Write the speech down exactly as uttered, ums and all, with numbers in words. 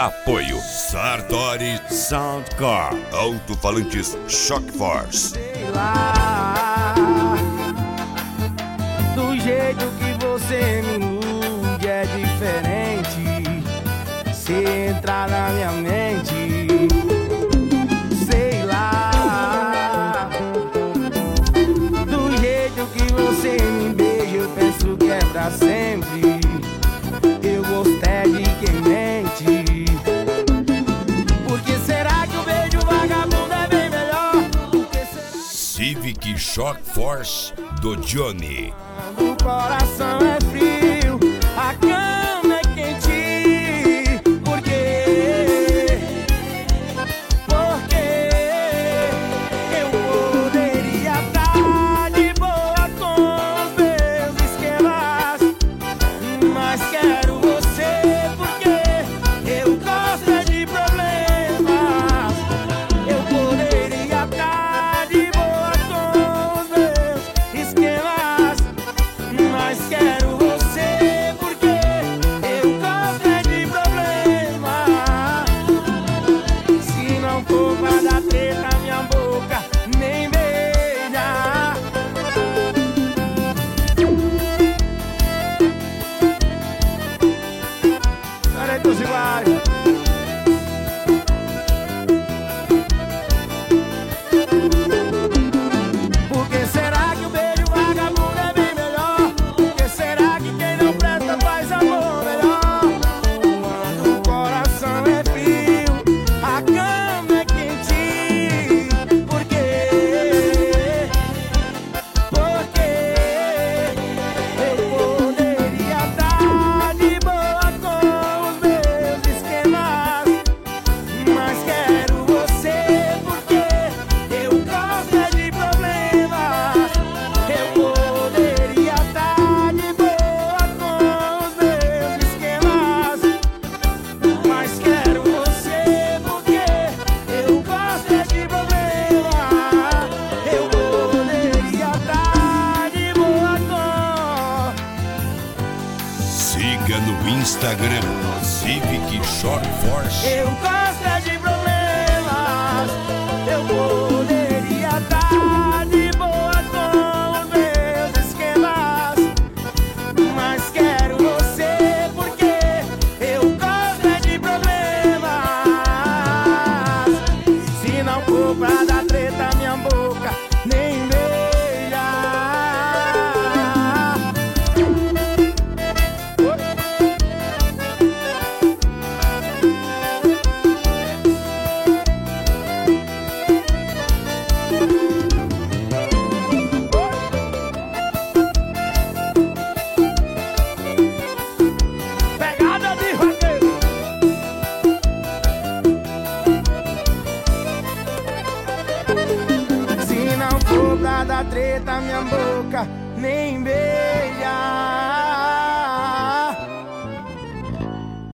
Apoio Sartori Soundcar, alto-falantes Shock Force. Sei lá, do jeito que você me ilude é diferente. Se entrar na minha mente, sei lá, do jeito que você me beija eu penso que é pra sempre. Eu gostei de quem mente. Por que será que o beijo vagabundo é bem melhor? Por que será? Civic Shock Force do Johnny. O coração é frio, a cama é quente. Por quê? Porque eu poderia estar de boa com os meus esquemas, mas quero você porque eu gosto é de problemas. Eu poderia estar de boa com os meus esquemas, mas quero você porque eu gosto é de problema. Se não for pra dar treta, minha boca nem beija. Para todos iguais. Por que será que o beijo vagabundo é bem melhor? Por que será que quem não presta faz amor melhor? Quando o coração é frio, a cama é quente. Por quê? Porque eu poderia estar de boa com os meus esquemas, mas quero você porque eu gosto é de problemas. Eu poderia estar de boa com os meus esquemas, mas quero você porque eu gosto é de problemas. Eu poderia estar de boa com... Siga no Instagram Civic Shock Force. Eu gosto é de problemas. Eu poderia estar de boa com os meus esquemas, mas quero você porque eu gosto é de problemas. Se não for pra dar treta, minha boca nem beija. Pegada de roqueiro. Se não for pra dar treta, minha boca nem beija.